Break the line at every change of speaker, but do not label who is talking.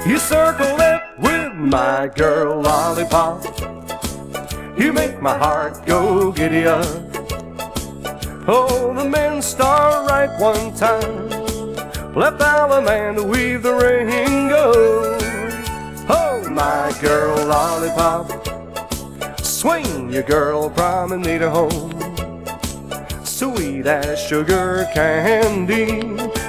You circle it with my girl lollipop. You make my heart go giddy up. Oh, the men star right one time, left Alabama to weave the rainbow. Oh, my girl lollipop, swing your girl promenade home. Sweet as sugar candy,